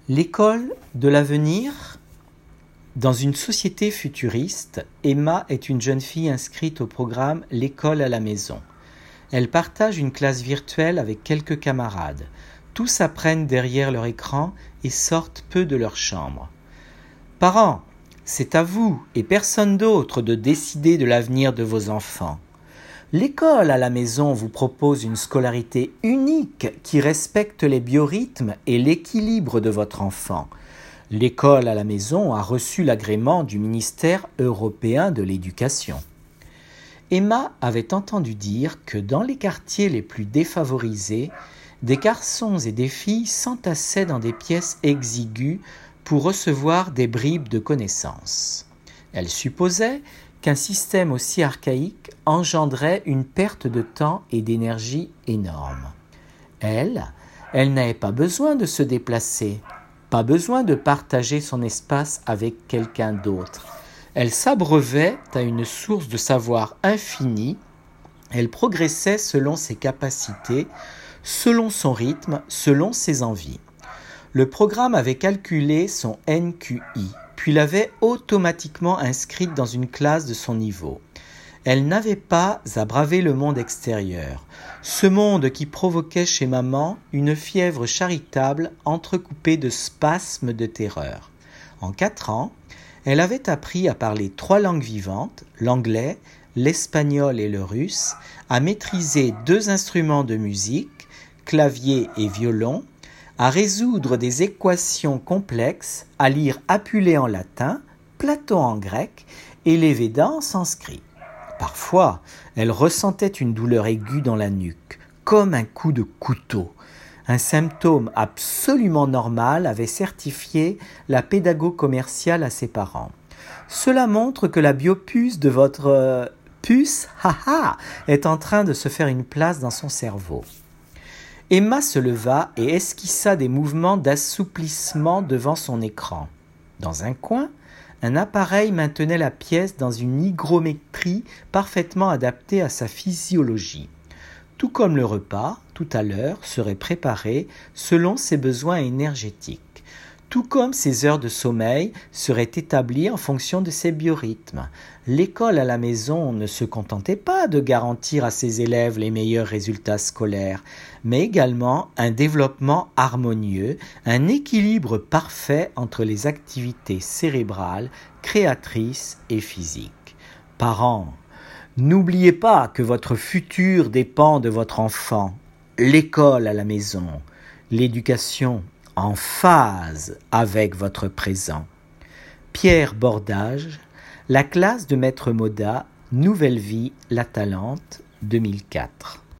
L'école de l'avenir. Dans une société futuriste, Emma est une jeune fille inscrite au programme L'école à la maison. Elle partage une classe virtuelle avec quelques camarades. Tous apprennent derrière leur écran et sortent peu de leur chambre. Parents, c'est à vous et personne d'autre de décider de l'avenir de vos enfants. L'école à la maison vous propose une scolarité unique qui respecte les biorhythmes et l'équilibre de votre enfant. L'école à la maison a reçu l'agrément du ministère européen de l'Éducation. Emma avait entendu dire que dans les quartiers les plus défavorisés, des garçons et des filles s'entassaient dans des pièces exiguës pour recevoir des bribes de connaissances. Elle supposait qu'un système aussi archaïque engendrait une perte de temps et d'énergie énorme. Elle n'avait pas besoin de se déplacer, pas besoin de partager son espace avec quelqu'un d'autre. Elle s'abreuvait à une source de savoir infini. Elle progressait selon ses capacités, selon son rythme, selon ses envies. Le programme avait calculé son NQI, puis l'avait automatiquement inscrite dans une classe de son niveau. Elle n'avait pas à braver le monde extérieur, ce monde qui provoquait chez maman une fièvre charitable entrecoupée de spasmes de terreur. En 4 ans, elle avait appris à parler 3 langues vivantes, l'anglais, l'espagnol et le russe, à maîtriser 2 instruments de musique, clavier et violon, à résoudre des équations complexes, à lire Apulée en latin, Platon en grec et les Védas en sanskrit. Parfois, elle ressentait une douleur aiguë dans la nuque, comme un coup de couteau. Un symptôme absolument normal avait certifié la pédago commerciale à ses parents. Cela montre que la biopuce de votre puce est en train de se faire une place dans son cerveau. Emma se leva et esquissa des mouvements d'assouplissement devant son écran. Dans un coin, un appareil maintenait la pièce dans une hygrométrie parfaitement adaptée à sa physiologie. Tout comme le repas, tout à l'heure, serait préparé selon ses besoins énergétiques. Tout comme ses heures de sommeil seraient établies en fonction de ses biorhythmes. L'école à la maison ne se contentait pas de garantir à ses élèves les meilleurs résultats scolaires, mais également un développement harmonieux, un équilibre parfait entre les activités cérébrales, créatrices et physiques. Parents, n'oubliez pas que votre futur dépend de votre enfant. L'école à la maison, l'éducation en phase avec votre présent. Pierre Bordage, la classe de Maître Moda, Nouvelle Vie, La Talente, 2004.